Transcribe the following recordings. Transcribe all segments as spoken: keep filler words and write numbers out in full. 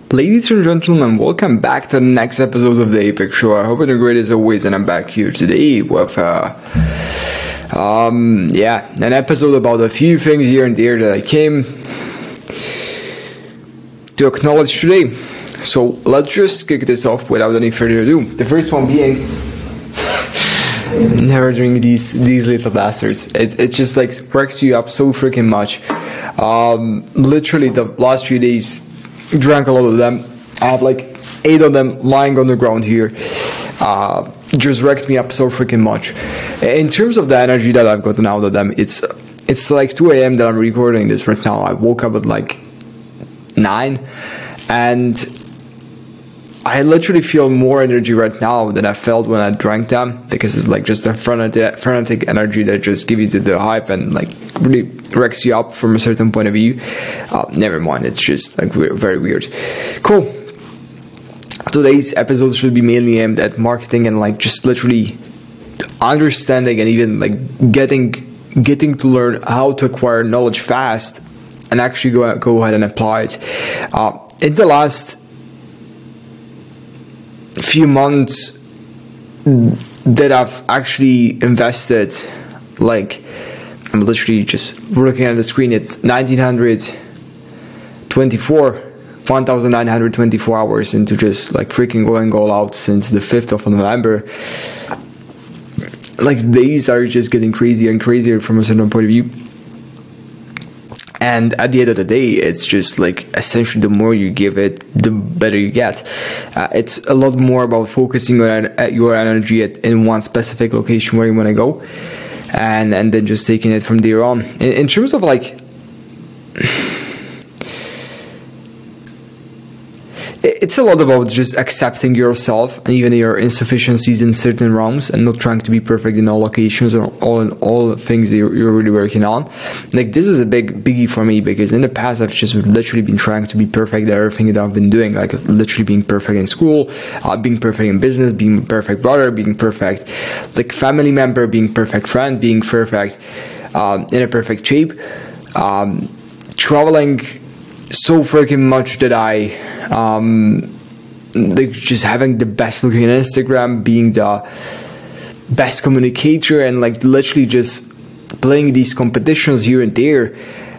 Ladies and gentlemen, welcome back to the next episode of the Apex Show. I hope you're great as always, and I'm back here today with, uh, um, yeah, an episode about a few things here and there that I came to acknowledge today. So let's just kick this off without any further ado. The first one being never drink these these little bastards. It it just like works you up so freaking much. Um, literally the last few days. Drank a lot of them. I have like eight of them lying on the ground here. Uh, just wrecked me up so freaking much. In terms of the energy that I've gotten out of them, it's it's like two a.m. that I'm recording this right now. I woke up at like nine, and I literally feel more energy right now than I felt when I drank them, because it's like just a frenetic, frenetic energy that just gives you the hype and like really wrecks you up from a certain point of view. Uh, never mind, it's just like weird, very weird. Cool. Today's episode should be mainly aimed at marketing and like just literally understanding and even like getting getting to learn how to acquire knowledge fast and actually go go ahead and apply it. Uh, in the last few months that I've actually invested, like I'm literally just looking at the screen, it's nineteen twenty-four, one thousand nine hundred twenty-four hours into just like freaking going all out since the fifth of November. Like days are just getting crazier and crazier from a certain point of view. And at the end of the day, it's just like essentially the more you give it, the better you get. Uh, it's a lot more about focusing on at your energy at, in one specific location where you want to go, and and then just taking it from there on. In, in terms of like, it's a lot about just accepting yourself and even your insufficiencies in certain realms, and not trying to be perfect in all locations or all in all things that you're, you're really working on. Like this is a big biggie for me, because in the past I've just literally been trying to be perfect at everything that I've been doing, like literally being perfect in school, uh, being perfect in business, being perfect brother, being perfect like family member, being perfect friend, being perfect um, in a perfect shape, um, traveling so freaking much that I um like just having the best looking on Instagram, being the best communicator, and like literally just playing these competitions here and there.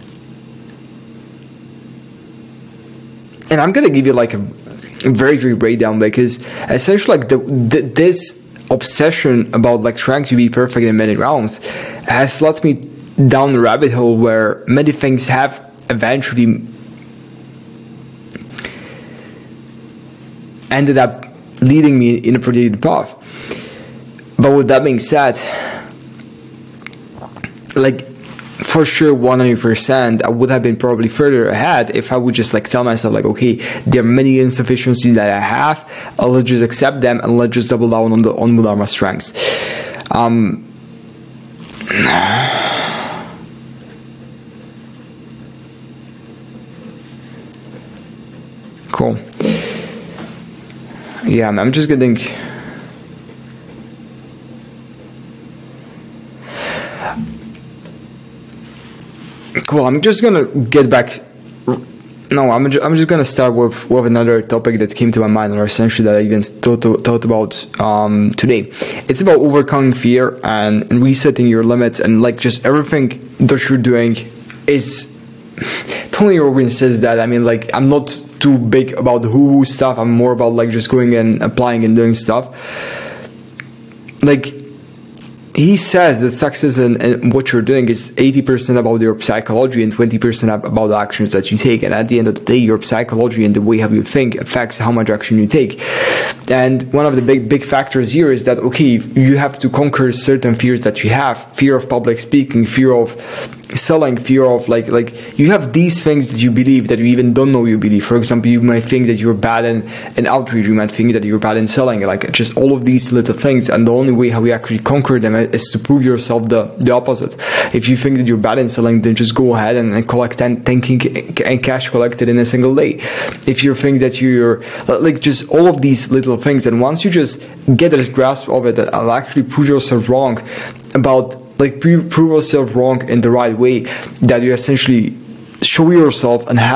And I'm gonna give you like a, a very very breakdown, because essentially like the, the this obsession about like trying to be perfect in many rounds has led me down the rabbit hole where many things have eventually ended up leading me in a predicted path. But with that being said, like for sure one hundred percent I would have been probably further ahead if I would just like tell myself like, okay, there are many insufficiencies that I have, I'll let's just accept them and let's just double down on the on what are my strengths. Um cool. Yeah, I'm just getting cool. I'm just gonna get back. No, I'm just, I'm just gonna start with, with another topic that came to my mind, or essentially that I even thought, thought about um, today. It's about overcoming fear and, and resetting your limits, and like just everything that you're doing is. Tony Robbins says that. I mean, like, I'm not too big about the woo-woo stuff. I'm more about like just going and applying and doing stuff. Like, he says that success and, and what you're doing is eighty percent about your psychology and twenty percent about the actions that you take. And at the end of the day, your psychology and the way how you think affects how much action you take. And one of the big, big factors here is that, okay, you have to conquer certain fears that you have. Fear of public speaking, fear of selling, fear of like, like you have these things that you believe that you even don't know you believe. For example, you might think that you're bad in, in outreach. You might think that you're bad in selling, like just all of these little things. And the only way how we actually conquer them is to prove yourself the, the opposite. If you think that you're bad in selling, then just go ahead and, and collect ten, ten and cash collected in a single day. If you think that you're like just all of these little things, and once you just get this grasp of it, that I'll actually prove yourself wrong about like prove yourself wrong in the right way, that you essentially show yourself and have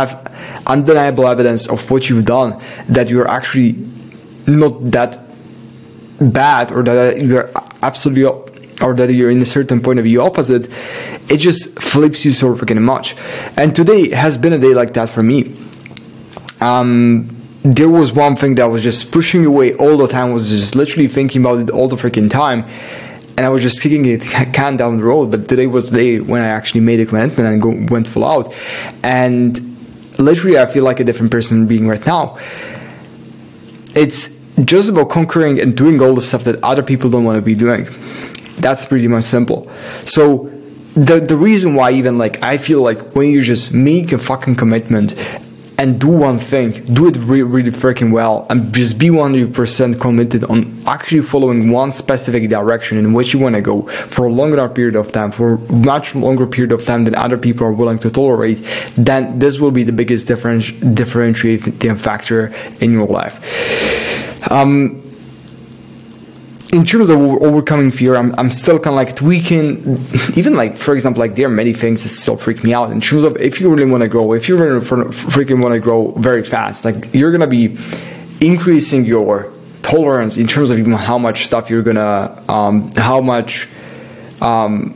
undeniable evidence of what you've done, that you're actually not that bad, or that you're absolutely, or that you're in a certain point of view opposite, it just flips you so freaking much. And today has been a day like that for me. Um, there was one thing that was just pushing away all the time, was just literally thinking about it all the freaking time, and I was just kicking it can down the road. But today was the day when I actually made a commitment and go, went full out, and literally I feel like a different person being right now. It's just about conquering and doing all the stuff that other people don't want to be doing. That's pretty much simple. So the the reason why even like I feel like when you just make a fucking commitment and do one thing, do it really, really freaking well, and just be one hundred percent committed on actually following one specific direction in which you want to go for a longer period of time, for a much longer period of time than other people are willing to tolerate, then this will be the biggest difference, differentiating factor in your life. Um, in terms of overcoming fear, I'm, I'm still kind of like tweaking, even like, for example, like there are many things that still freak me out in terms of if you really want to grow, if you really freaking want to grow very fast, like you're going to be increasing your tolerance in terms of even how much stuff you're going to, um, how much, um,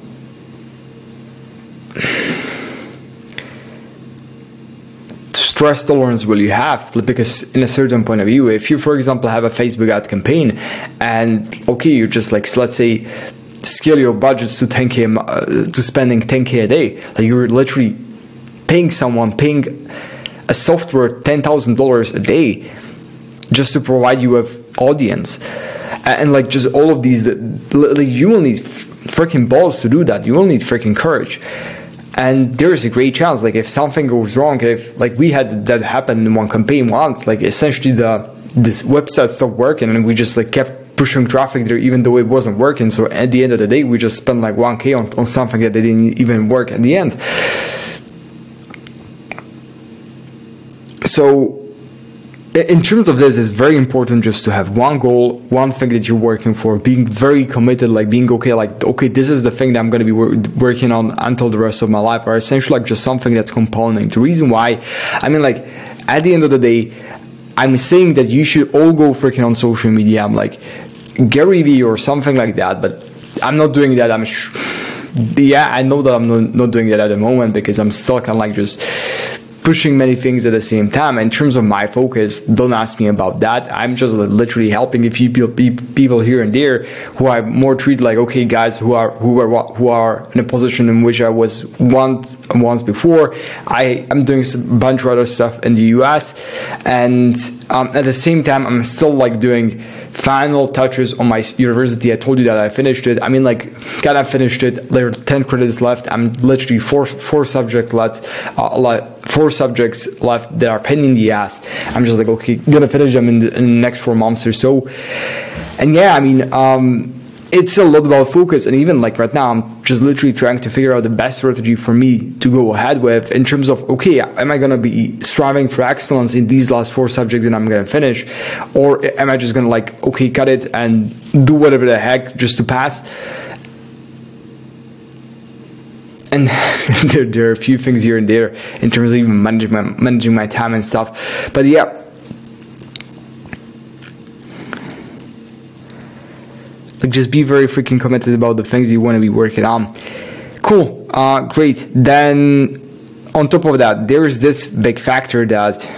stress tolerance will you have, because in a certain point of view, if you, for example, have a Facebook ad campaign and okay, you're just like, so let's say scale your budgets to ten K, uh, to spending ten K a day, like you're literally paying someone, paying a software ten thousand dollars a day just to provide you with audience, and, and like just all of these, that like, you will need freaking balls to do that, you will need freaking courage. And there's a great chance, like if something goes wrong, if like we had that happen in one campaign once, like essentially the this website stopped working and we just like kept pushing traffic there even though it wasn't working. So at the end of the day, we just spent like one K on, on something that didn't even work at the end. So in terms of this, it's very important just to have one goal, one thing that you're working for, being very committed, like being okay, like, okay, this is the thing that I'm going to be wor- working on until the rest of my life, or essentially like just something that's compounding. The reason why, I mean, like, at the end of the day, I'm saying that you should all go freaking on social media. I'm like Gary Vee or something like that, but I'm not doing that. I'm sh- yeah, I know that I'm not, not doing that at the moment because I'm still kind of like just pushing many things at the same time. In terms of my focus, don't ask me about that. I'm just literally helping a few people here and there who I more treat like, okay, guys who are who are who are in a position in which I was once once before. I am doing a bunch of other stuff in the U S, and um, at the same time, I'm still like doing final touches on my university. I told you that I finished it. I mean, like, kind of finished it. There are ten credits left. I'm literally four four subjects left. Uh, like four subjects left that are pending the ass. I'm just like, okay, gonna finish them in the, in the next four months or so. And yeah, I mean, um, it's a lot about focus. And even like right now, I'm just literally trying to figure out the best strategy for me to go ahead with in terms of, okay, am I gonna be striving for excellence in these last four subjects that I'm gonna finish, or am I just gonna like, okay, cut it and do whatever the heck just to pass? And there, there are a few things here and there in terms of even managing my, managing my time and stuff. But yeah, like just be very freaking committed about the things you want to be working on. Cool, uh, great. Then on top of that, there is this big factor that,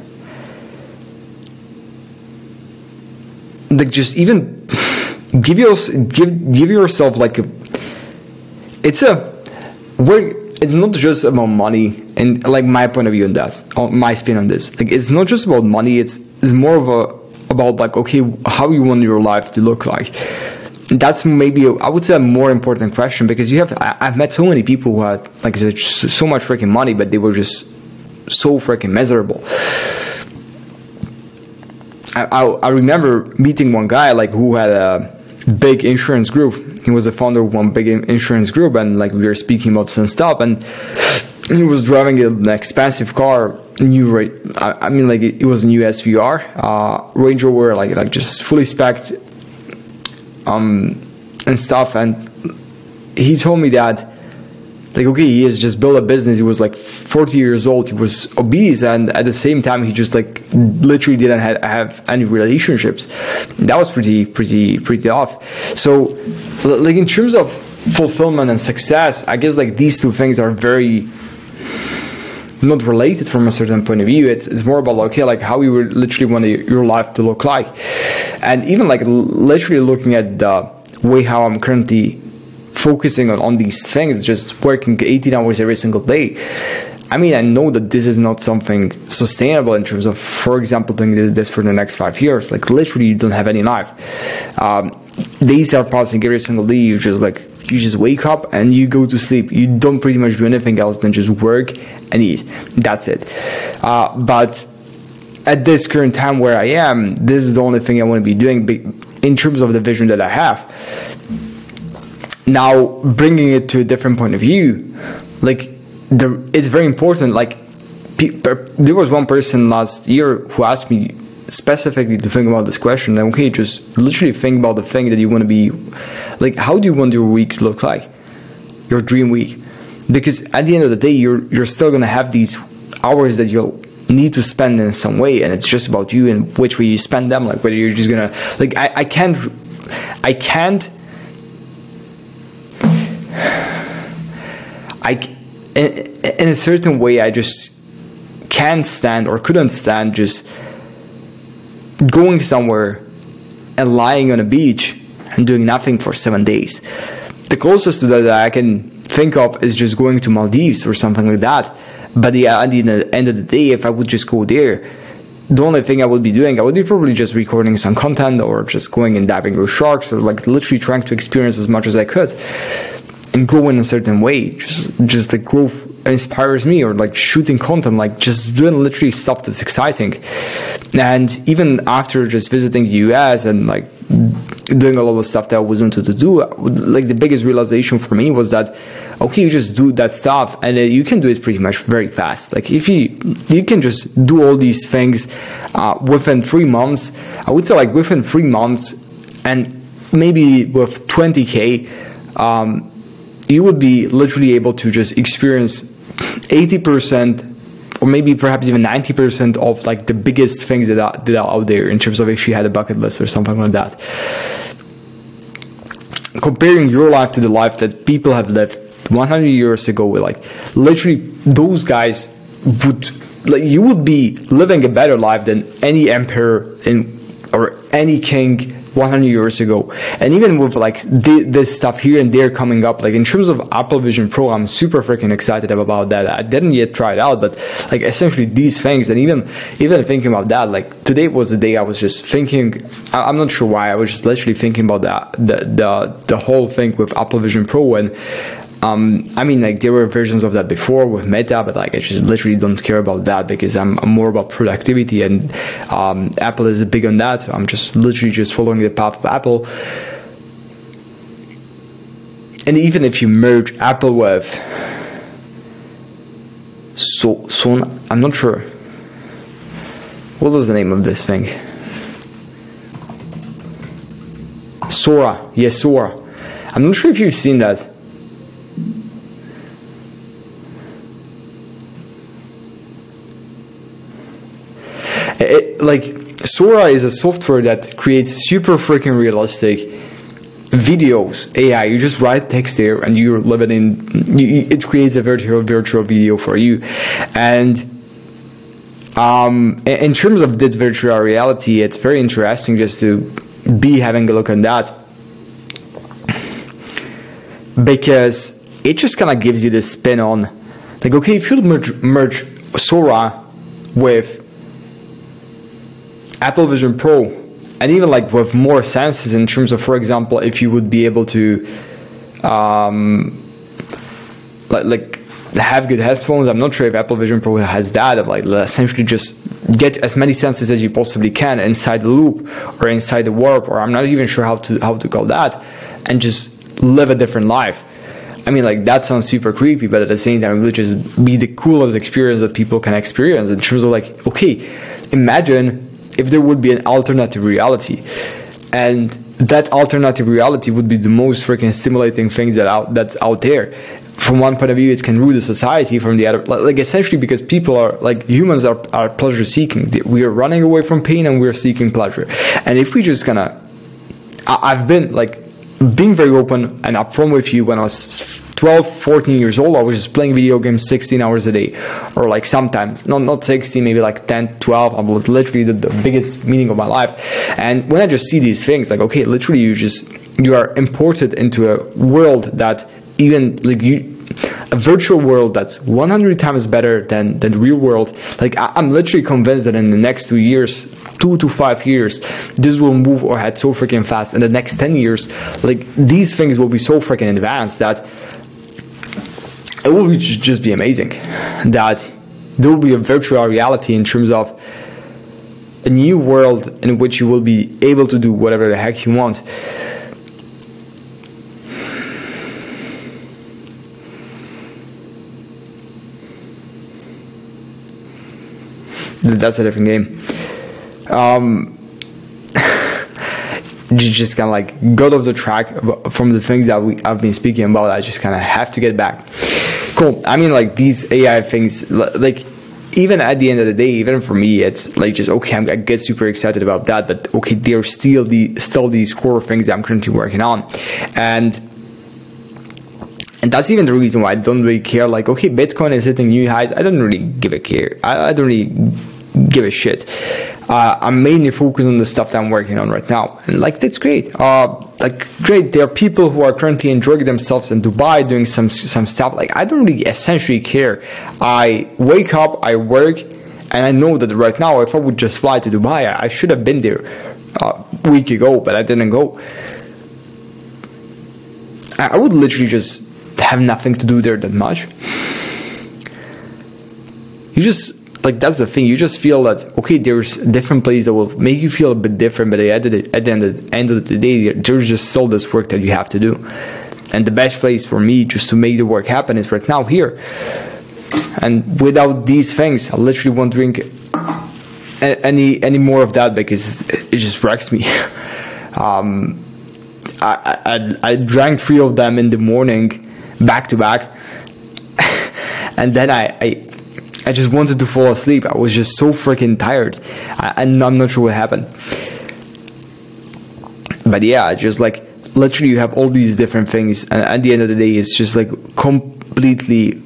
like, just even give yours, give give yourself like a. It's a. Where it's not just about money, and like my point of view on that, my spin on this, like it's not just about money. It's it's more of a about like, okay, how you want your life to look like. And that's maybe a, I would say a more important question, because you have I, I've met so many people who had like so much freaking money, but they were just so freaking miserable. I, I I remember meeting one guy like who had a big insurance group. He was the founder of one big insurance group, and like we were speaking about some stuff, and he was driving an expensive car, new. I, I mean, like it, it was a new S V R, uh, Range Rover, like like just fully spec'd, um, and stuff. And he told me that, like, okay, he has just built a business. He was like forty years old. He was obese, and at the same time, he just like literally didn't have, have any relationships. That was pretty, pretty, pretty off. So, like in terms of fulfillment and success, I guess like these two things are very not related from a certain point of view. It's it's more about like, okay, like how you would literally want your life to look like, and even like literally looking at the way how I'm currently focusing on, on these things, just working eighteen hours every single day. I mean, I know that this is not something sustainable in terms of, for example, doing this for the next five years. Like literally, you don't have any life. Um, days are passing every single day. You just like you just wake up and you go to sleep. You don't pretty much do anything else than just work and eat. That's it. Uh, but at this current time where I am, this is the only thing I want to be doing in terms of the vision that I have. Now, bringing it to a different point of view, like the, it's very important. Like pe- per, there was one person last year who asked me specifically to think about this question. And okay, just literally think about the thing that you want to be. Like, how do you want your week to look like? Your dream week. Because at the end of the day, you're you're still gonna have these hours that you'll need to spend in some way, and it's just about you and which way you spend them. Like whether you're just gonna like I, I can't I can't I in, in a certain way I just can't stand or couldn't stand just going somewhere and lying on a beach and doing nothing for seven days. The closest to that, that I can think of is just going to Maldives or something like that. But the, at the end of the day, if I would just go there, the only thing I would be doing, I would be probably just recording some content or just going and diving with sharks, or like literally trying to experience as much as I could and grow in a certain way. Just, just the growth inspires me, or like shooting content, like just doing literally stuff that's exciting. And even after just visiting the U S and like doing a lot of stuff that I was wanted to do, like the biggest realization for me was that, okay, you just do that stuff and you can do it pretty much very fast. Like if you you can just do all these things uh, within three months, I would say like within three months and maybe with twenty K, um, you would be literally able to just experience eighty percent or maybe perhaps even ninety percent of like the biggest things that are, that are out there in terms of if you had a bucket list or something like that. Comparing your life to the life that people have lived one hundred years ago, like literally those guys would, like you would be living a better life than any emperor in, or any king one hundred years ago. And even with like the, this stuff here and there coming up, like in terms of Apple Vision Pro, I'm super freaking excited about that. I didn't yet try it out, but like essentially these things, and even even thinking about that, like today was the day I was just thinking, I'm not sure why, I was just literally thinking about that, the the the whole thing with Apple Vision Pro. And Um, I mean, like there were versions of that before with Meta, but like I just literally don't care about that because I'm, I'm more about productivity, and um, Apple is big on that. So I'm just literally just following the path of Apple. And even if you merge Apple with so so I'm not sure what was the name of this thing. Sora, yes, Sora. I'm not sure if you've seen that. It, like Sora is a software that creates super freaking realistic videos. A I, you just write text there and you live it in. You, it creates a virtual virtual video for you. And um, in terms of this virtual reality, it's very interesting just to be having a look at that, because it just kind of gives you this spin on, like, okay, if you merge, merge Sora with Apple Vision Pro, and even like with more senses in terms of, for example, if you would be able to um, like, like have good headphones. I'm not sure if Apple Vision Pro has that, of like essentially just get as many senses as you possibly can inside the loop or inside the warp, or I'm not even sure how to how to call that, and just live a different life. I mean, like that sounds super creepy, but at the same time, it would just be the coolest experience that people can experience in terms of like, okay, imagine if there would be an alternative reality, and that alternative reality would be the most freaking stimulating thing that out that's out there. from one point of view, it can rule the society. From the other, like essentially, because people are like humans are, are pleasure seeking. We are running away from pain and we're seeking pleasure. And if we just gonna, I, I've been like being very open and upfront with you. When I was twelve, fourteen years old, I was just playing video games sixteen hours a day, or like sometimes not not sixteen, maybe like ten, twelve. I was literally the, the biggest meaning of my life. And when I just see these things, like okay, literally, you just you are imported into a world that even like you. A virtual world that's one hundred times better than, than the real world. Like I, I'm literally convinced that in the next two years, two to five years, this will move ahead so freaking fast. In the next ten years, like these things will be so freaking advanced that it will be just be amazing. That there will be a virtual reality in terms of a new world in which you will be able to do whatever the heck you want. That's a different game. Um, just kind of like got off the track from the things that we I've been speaking about. I just kind of have to get back. Cool. I mean, like these A I things, like even at the end of the day, even for me, it's like just okay. I'm, I get super excited about that, but okay, there's still the still these core things that I'm currently working on, and. And that's even the reason why I don't really care. Like, okay, Bitcoin is hitting new highs. I don't really give a care. I, I don't really give a shit. Uh, I'm mainly focused on the stuff that I'm working on right now. And like, that's great. Uh, like, great. There are people who are currently enjoying themselves in Dubai doing some some stuff. Like, I don't really essentially care. I wake up, I work, and I know that right now, if I would just fly to Dubai, I, I should have been there uh, a week ago, but I didn't go. I, I would literally just have nothing to do there that much. You just like that's the thing. You just feel that okay, there's different places that will make you feel a bit different, but at the, at the end, of the end of the day, there's just still this work that you have to do. And the best place for me just to make the work happen is right now here. And without these things, I literally won't drink any any more of that because it just wrecks me. um, I, I I drank three of them in the morning. Back to back, and then I, I I just wanted to fall asleep. I was just so freaking tired, I, and I'm not sure what happened. But yeah, just like literally, you have all these different things, and at the end of the day, it's just like completely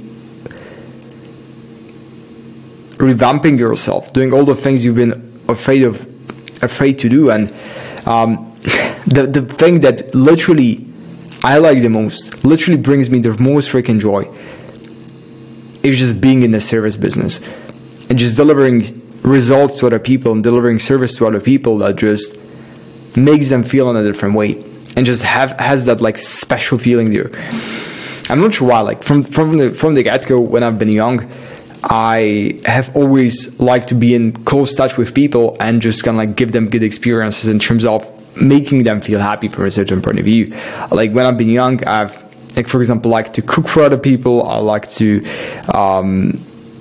revamping yourself, doing all the things you've been afraid of, afraid to do, and um, the the thing that literally. I like the most, literally brings me the most freaking joy, is just being in the service business and just delivering results to other people and delivering service to other people that just makes them feel in a different way and just have has that like special feeling there. I'm not sure why, like from from the from the get-go when I've been young, I have always liked to be in close touch with people and just kind of like give them good experiences in terms of making them feel happy from a certain point of view. Like when I've been young, I've, like for example, like to cook for other people. I like to, um,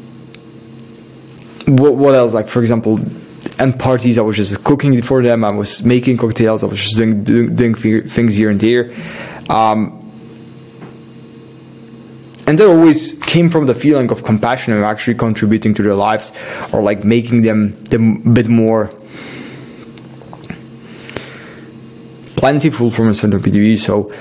what, what else? Like for example, and parties, I was just cooking for them. I was making cocktails. I was just doing, doing, doing things here and there. Um, and that always came from the feeling of compassion and actually contributing to their lives or like making them, them a bit more plentiful from a certain point of view. So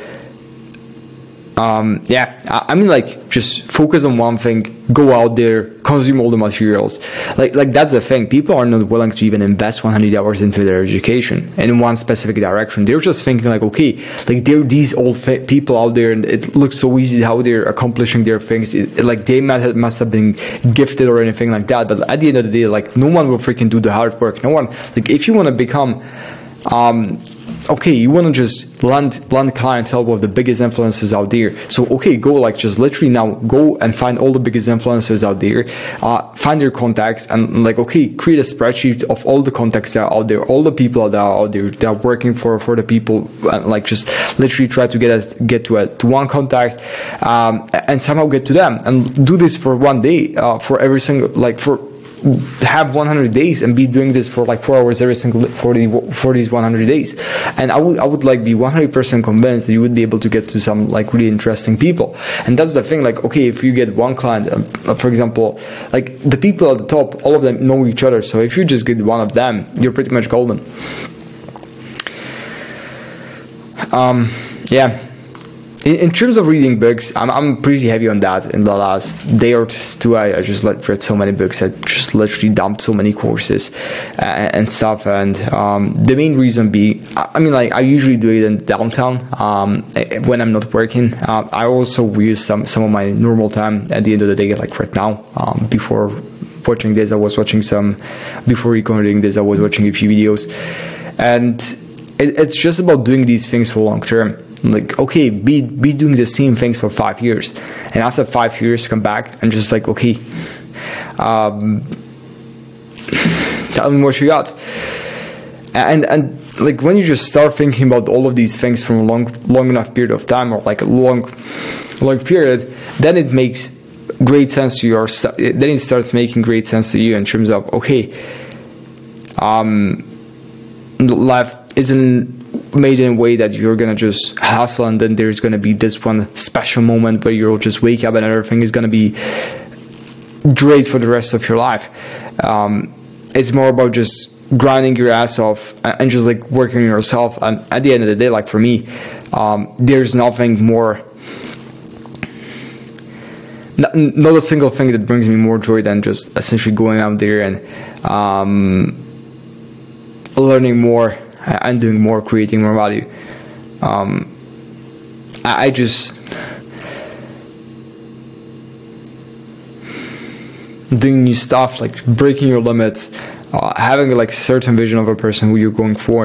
um yeah, I, I mean like just focus on one thing, go out there, consume all the materials. Like like that's the thing. People are not willing to even invest one hundred hours into their education in one specific direction. They're just thinking like, okay, like there are these old fa- people out there and it looks so easy how they're accomplishing their things. It, like they might have, must have been gifted or anything like that, but at the end of the day, like no one will freaking do the hard work. No one, like if you want to become um okay, you want to just land land clientele with the biggest influencers out there. So okay, go like just literally now go and find all the biggest influencers out there, uh, find their contacts and like okay, create a spreadsheet of all the contacts that are out there, all the people that are out there that are working for for the people, and like just literally try to get us get to a to one contact, um, and somehow get to them and do this for one day, uh, for every single like for have one hundred days and be doing this for like four hours every single for, the, for these one hundred days. And I would I would like be one hundred percent convinced that you would be able to get to some like really interesting people. And that's the thing, like, okay, if you get one client, uh, for example, like the people at the top, all of them know each other. So if you just get one of them, you're pretty much golden. Um, yeah. In, in terms of reading books, I'm I'm pretty heavy on that. In the last day or two, I, I just like, read so many books. I just literally dumped so many courses uh, and stuff. And um, the main reason being, I mean, like I usually do it in downtown um, when I'm not working. Uh, I also use some some of my normal time at the end of the day, like right now. Um, before watching this, I was watching some. Before recording this, I was watching a few videos, and it, it's just about doing these things for long term. Like, okay, be be doing the same things for five years, and after five years, come back and just like, okay, um, tell me what you got. And and like when you just start thinking about all of these things from a long long enough period of time, or like a long long period, then it makes great sense to you. Or st- then it starts making great sense to you in terms of, okay, um, life isn't made in a way that you're gonna just hustle and then there's gonna be this one special moment where you'll just wake up and everything is gonna be great for the rest of your life. Um, it's more about just grinding your ass off and just like working on yourself. And at the end of the day, like for me, um, there's nothing more, not, not a single thing that brings me more joy than just essentially going out there and um, learning more and doing more, creating more value. Um, I, I just doing new stuff, like breaking your limits, uh, having like certain vision of a person who you're going for.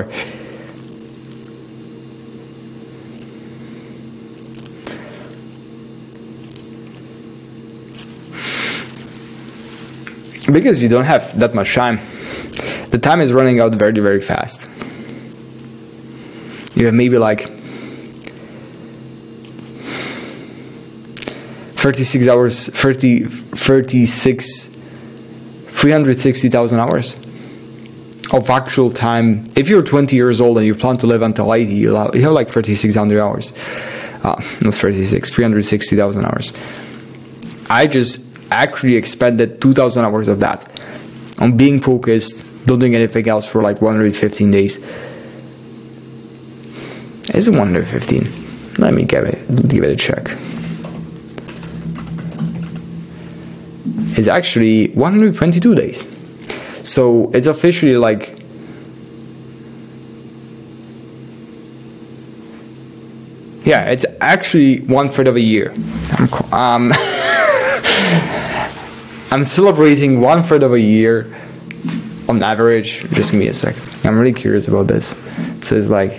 Because you don't have that much time. The time is running out very, very fast. You have maybe like thirty-six hours, thirty, thirty-six, three hundred sixty thousand hours of actual time. If you're twenty years old and you plan to live until eighty, you have, you have like thirty-six hundred hours. Uh, not thirty-six, three hundred sixty thousand hours. I just actually expended two thousand hours of that on being focused, not doing anything else for like one hundred fifteen days. Is it one hundred fifteen? Let me give it, give it a check. It's actually one hundred twenty-two days. So it's officially like yeah, it's actually one third of a year. I'm um, I'm celebrating one third of a year on average. Just give me a sec. I'm really curious about this. So it's like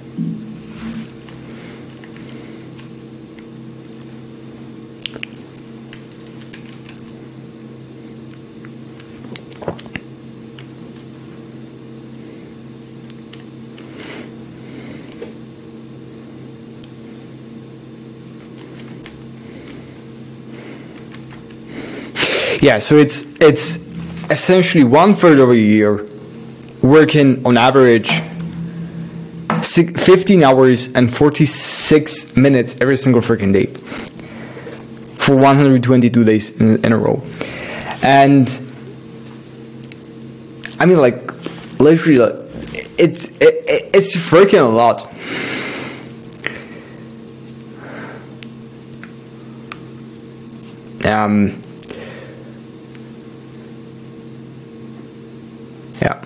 yeah, so it's it's essentially one third of a year working on average fifteen hours and forty-six minutes every single freaking day for one hundred twenty-two days in, in a row. And I mean, like, literally, like, it's it, it's freaking a lot. Um. Yeah,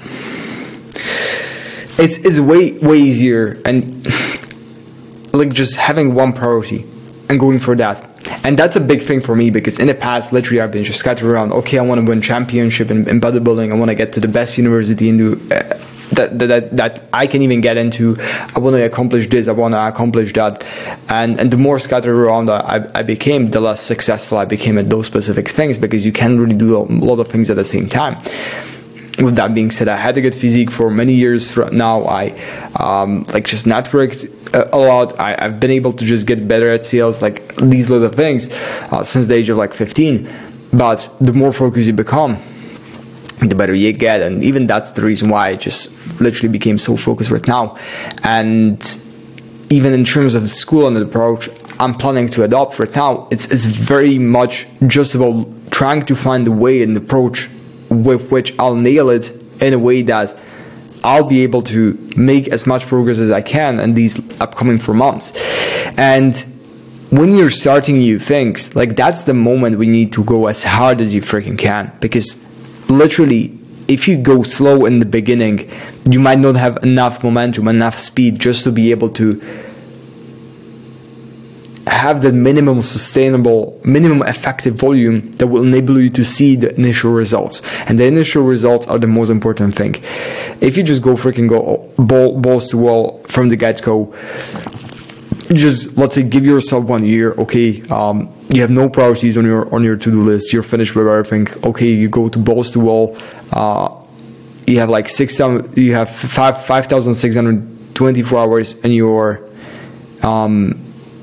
it's it's way way easier and like just having one priority and going for that. And that's a big thing for me because in the past, literally, I've been just scattered around. Okay, I want to win championship in, in bodybuilding. I want to get to the best university in the, uh, that, that that I can even get into. I want to accomplish this. I want to accomplish that. And and the more scattered around I, I became, the less successful I became at those specific things because you can't really do a lot of things at the same time. With that being said, I had a good physique for many years now. I um, like just networked a, a lot. I, I've been able to just get better at sales, like these little things, uh, since the age of like fifteen. But the more focused you become, the better you get. And even that's the reason why I just literally became so focused right now. And even in terms of the school and the approach I'm planning to adopt right now, it's it's very much just about trying to find the way and approach with which I'll nail it in a way that I'll be able to make as much progress as I can in these upcoming four months. And when you're starting new things, like, that's the moment we need to go as hard as you freaking can, because literally, if you go slow in the beginning, you might not have enough momentum, enough speed just to be able to have the minimum sustainable, minimum effective volume that will enable you to see the initial results. And the initial results are the most important thing. If you just go freaking go ball, balls to wall from the get-go, just, let's say, give yourself one year, okay, um, you have no priorities on your on your to-do list, you're finished with everything, okay, you go to balls to wall, uh, you have like six, you have five five thousand six hundred twenty-four hours in your um,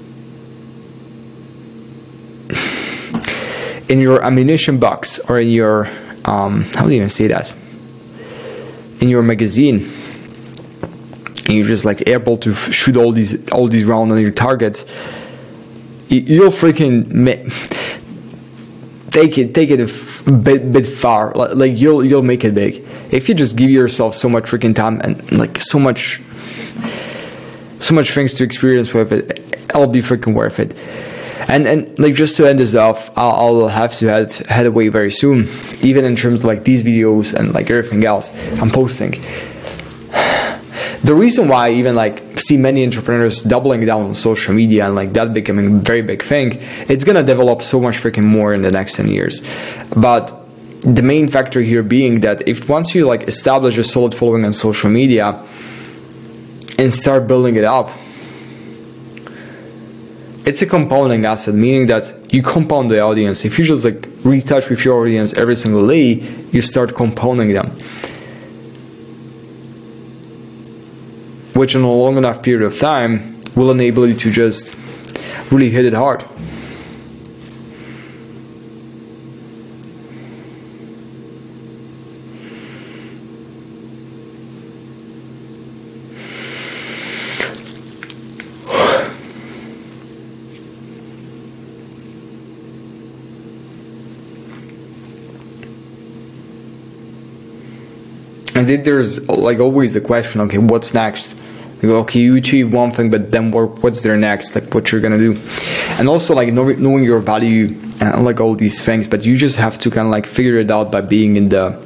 in your ammunition box, or in your um, how do you even say that? In your magazine. And you're just like able to f- shoot all these all these rounds on your targets. You, you'll freaking ma- take it take it a f- bit bit far. Like, like you'll you'll make it big if you just give yourself so much freaking time and like so much so much things to experience with it. It'll be freaking worth it. And and like, just to end this off, I'll, I'll have to head head away very soon. Even in terms of like these videos and like everything else I'm posting. The reason why I even like see many entrepreneurs doubling down on social media and like that becoming a very big thing, it's gonna develop so much freaking more in the next ten years. But the main factor here being that if once you like establish a solid following on social media and start building it up, it's a compounding asset, meaning that you compound the audience. If you just like retouch with your audience every single day, you start compounding them, which in a long enough period of time will enable you to just really hit it hard. And then there's like always the question, okay, what's next? Like, okay, you achieve one thing, but then what, what's there next? Like, what you're gonna do? And also like knowing your value and like all these things, but you just have to kind of like figure it out by being in the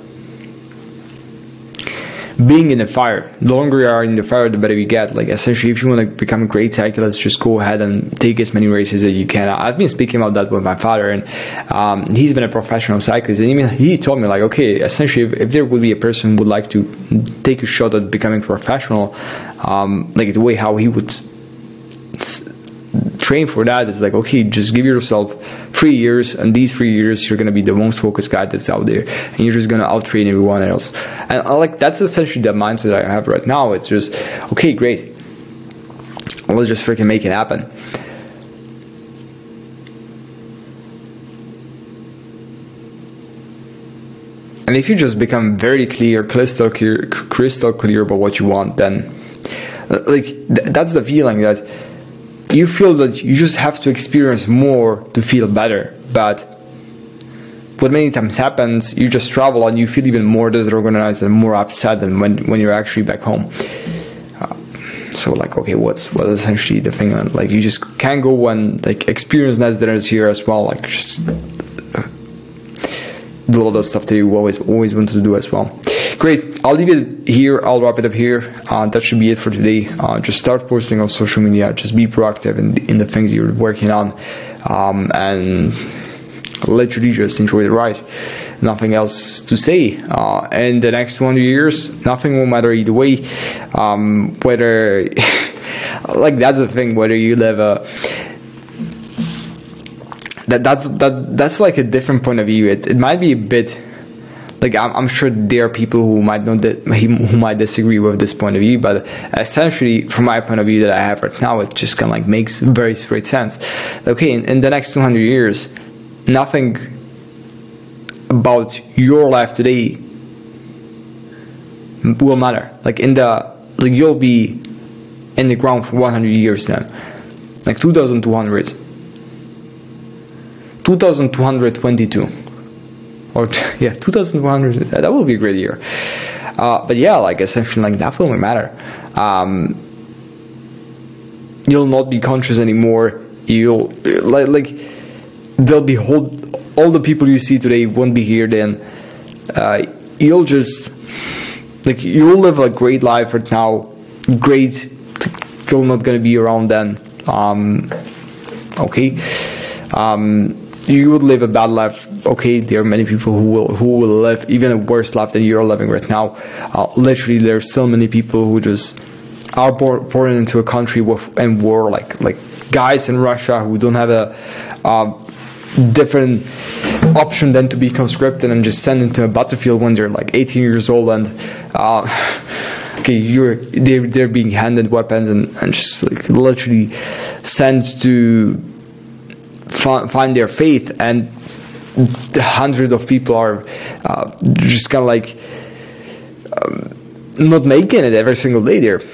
being in the fire. The longer you are in the fire, the better you get. Like, essentially, if you want to become a great cyclist, just go ahead and take as many races as you can. I've been speaking about that with my father, and um, he's been a professional cyclist, and even he told me, like, okay, essentially, if, if there would be a person who would like to take a shot at becoming professional, um, like the way how he would s- train for that is like, okay, just give yourself three years, and these three years you're going to be the most focused guy that's out there, and you're just going to out-train everyone else. And I like, that's essentially the mindset that I have right now. It's just, okay, great, let's just freaking make it happen. And if you just become very clear, crystal clear, crystal clear about what you want, then like th- that's the feeling that you feel that you just have to experience more to feel better. But what many times happens, you just travel and you feel even more disorganized and more upset than when, when you're actually back home. Uh, so like, okay, what's what essentially the thing? Like, you just can't go and like experience that is here as well. Like, just uh, do all the stuff that you always always want to do as well. Great, I'll leave it here, I'll wrap it up here. Uh, that should be it for today. Uh, just start posting on social media, just be proactive in, in the things you're working on, um, and literally just enjoy the ride. Nothing else to say. Uh, in the next one hundred years, nothing will matter either way. Um, whether, like, that's the thing, whether you live a, that that's that that's like a different point of view. It it might be a bit. Like, I'm, I'm sure there are people who might not who might disagree with this point of view, but essentially, from my point of view that I have right now, it just kind of like makes very straight sense. Okay, in, in the next two hundred years, nothing about your life today will matter. Like in the like you'll be in the ground for one hundred years then, like two thousand two hundred, two thousand two hundred twenty-two, or yeah, two thousand two hundred. That will be a great year. Uh, but yeah, like essentially, like that will matter. Um, you'll not be conscious anymore. You'll like like there'll be whole all the people you see today won't be here then. Uh, you'll just like you'll live a great life right now. Great, you're not gonna be around then. Um, okay, um, you would live a bad life. Okay, there are many people who will who will live even a worse life than you're living right now. Uh, literally, there are still many people who just are born, born into a country with and war, like like guys in Russia who don't have a uh, different option than to be conscripted and just sent into a battlefield when they're like eighteen years old and. Uh, Okay, you're they're they're being handed weapons and, and just like literally sent to fi- find their faith, and the hundreds of people are uh, just kind of like um, not making it every single day there.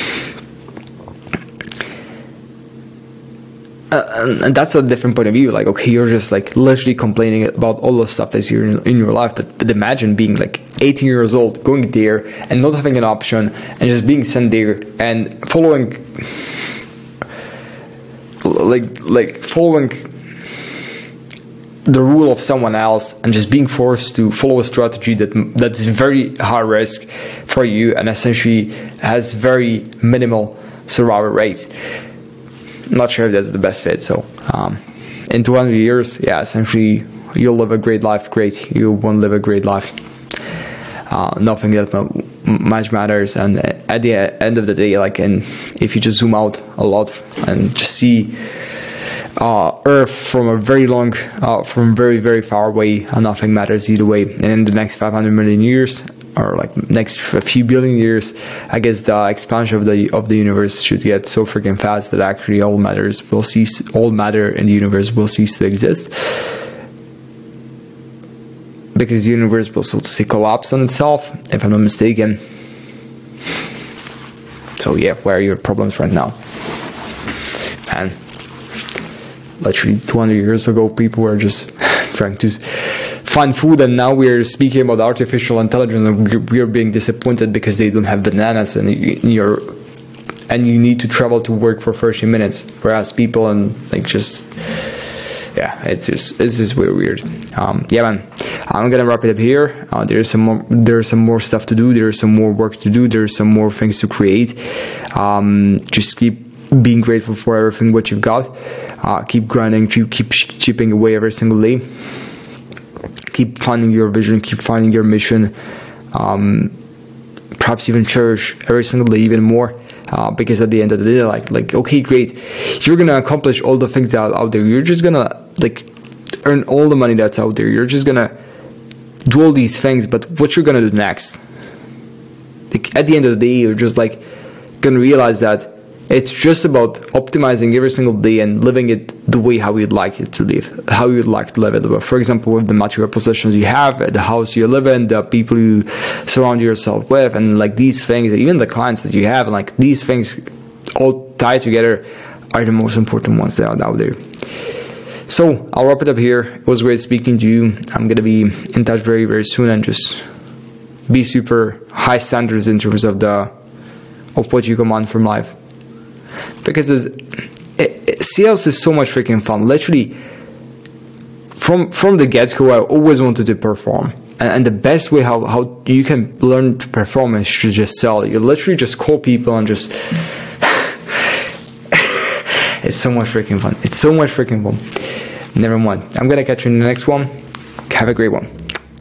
Uh, and, and that's a different point of view. Like, okay, you're just like literally complaining about all the stuff that's here in, in your life, but, but imagine being like eighteen years old, going there and not having an option, and just being sent there and following, like, like following the rule of someone else, and just being forced to follow a strategy that that is very high risk for you and essentially has very minimal survival rates. Not sure if that's the best fit. So, um, in two hundred years, yeah, essentially, you'll live a great life. Great, you won't live a great life. Uh, nothing that much matters. And at the end of the day, like, and if you just zoom out a lot and just see uh, Earth from a very long, uh, from very very far away, uh, nothing matters either way. And in the next five hundred million years, or like next a few billion years, I guess the expansion of the of the universe should get so freaking fast that actually all matters will cease, all matter in the universe will cease to exist, because the universe will, so to say, collapse on itself, if I'm not mistaken. So yeah, where are your problems right now, man? Literally two hundred years ago, people were just trying to find food, and now we're speaking about artificial intelligence, and we're being disappointed because they don't have bananas, and you're and you need to travel to work for thirty minutes, whereas people and like just yeah, it's just it's just really weird. Um, yeah, man, I'm gonna wrap it up here. Uh, there's some more, there's some more stuff to do. There's some more work to do. There's some more things to create. Um, just keep being grateful for everything what you've got. Uh, keep grinding. Keep keep chipping away every single day. Keep finding your vision, keep finding your mission, um, perhaps even cherish every single day even more, uh, because at the end of the day, like, like okay, great, you're gonna accomplish all the things that are out there, you're just gonna, like, earn all the money that's out there, you're just gonna do all these things, but what you're gonna do next? Like, at the end of the day, you're just, like, gonna realize that it's just about optimizing every single day and living it the way how you'd like it to live, how you'd like to live it. For example, with the material possessions you have, the house you live in, the people you surround yourself with, and like these things, even the clients that you have, and like these things all tied together are the most important ones that are out there. So I'll wrap it up here. It was great speaking to you. I'm gonna be in touch very very soon, and just be super high standards in terms of the of what you command from life. Because it, it, sales is so much freaking fun. Literally, from from the get-go, I always wanted to perform. And, and the best way how, how you can learn to perform is to just sell. You literally just call people and just... It's so much freaking fun. It's so much freaking fun. Never mind. I'm going to catch you in the next one. Have a great one.